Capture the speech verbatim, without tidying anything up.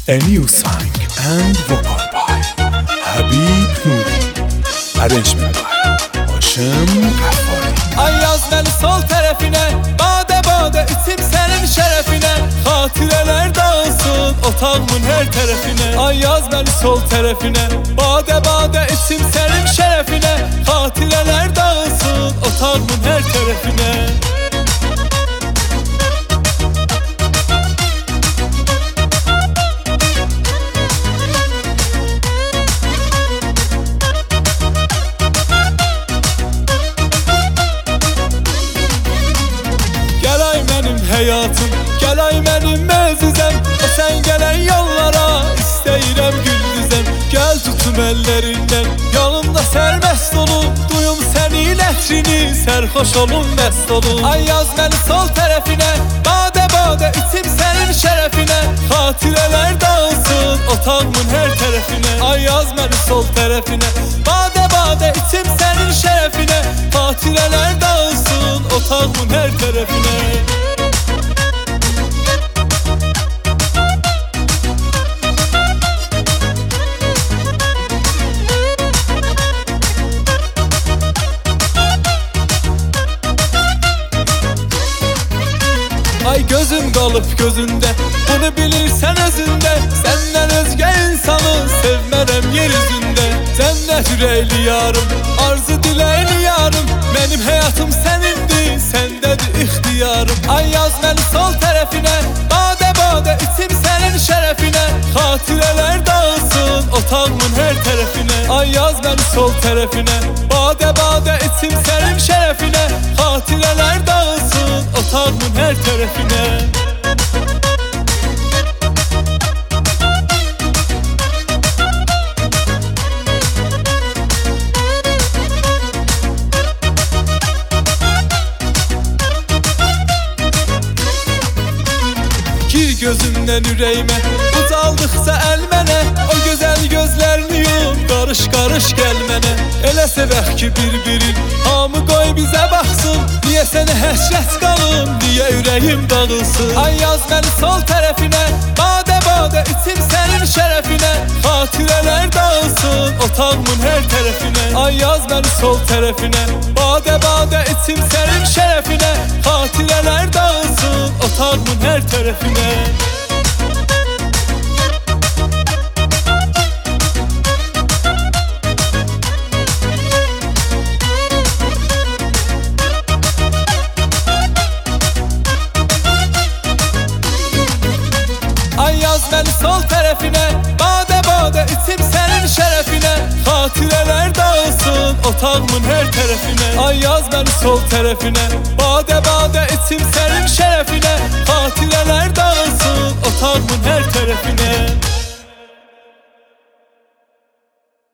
A new song and vocal by Habib Nuri. Arrangement by Haşim Gaffari. Ay yaz beni sol tərəfinə, bade bade içim sənin şərəfinə. Xatirələr dağılsın otağımın hər tərəfinə. Ay yaz beni sol tərəfinə, bade bade içim sənin şərəfinə. Xatirələr dağılsın otağımın hər tərəfinə. Həyatım, gəl ay mənim əzizəm, o sən gələn yollara istəyirəm güldüzəm. Gəl tutum əllərindən, yanımda sərbəst olun, duyum sənin ətrini, sərxoş olun, məst olun. Ay yaz məni sol tərəfinə, bade bade içim sənin şərəfinə. Xatirələr dağılsın otağımın hər tərəfinə. Ay yaz məni sol tərəfinə, bade bade içim sənin şərəfinə. Xatirələr dağılsın otağımın hər tərəfinə. Ay gözüm qalıb gözündə, bunu bilirsən özündə. Səndən özgə insanı sevmərəm yer üzündə. Cənnət ürəkli yarım, arzu diləyli yarım. Mənim həyatım sənindir, səndədir ixtiyarım. Ay yaz məni sol tərəfinə, bade bade içim sənin şərəfinə. Xatirələr dağılsın otağımın hər tərəfinə. Ay yaz məni sol tərəfinə, bade bade içim sənin şərəfinə. Xatirələr dağılsın otağımın hər tərəfinə. Gir gözümdən ürəyimə, ucaldıqca əl mənə. O gözəl gözlərini yum, qarış qarış gəl mənə. Elə sevək ki bir-birin, hamı qoy bizə baxsın. Niyə sənə həsrət qalım, niyə ürəyim dağılsın. Ay yaz məni sol tərəfinə, bade bade içim sənin şərəfinə. Xatirələr dağılsın otağımın hər tərəfinə. Ay yaz məni sol tərəfinə, bade bade içim sənin şərəfinə. Xatirələr dağılsın otağımın hər tərəfinə. Ay yaz məni sol tərəfinə, bade bade içim sənin şərəfinə. Xatirələr dağılsın otağımın hər tərəfinə. Ay yaz məni sol tərəfinə, bade bade içim sənin şərəfinə. Xatirələr dağılsın otağımın hər tərəfinə.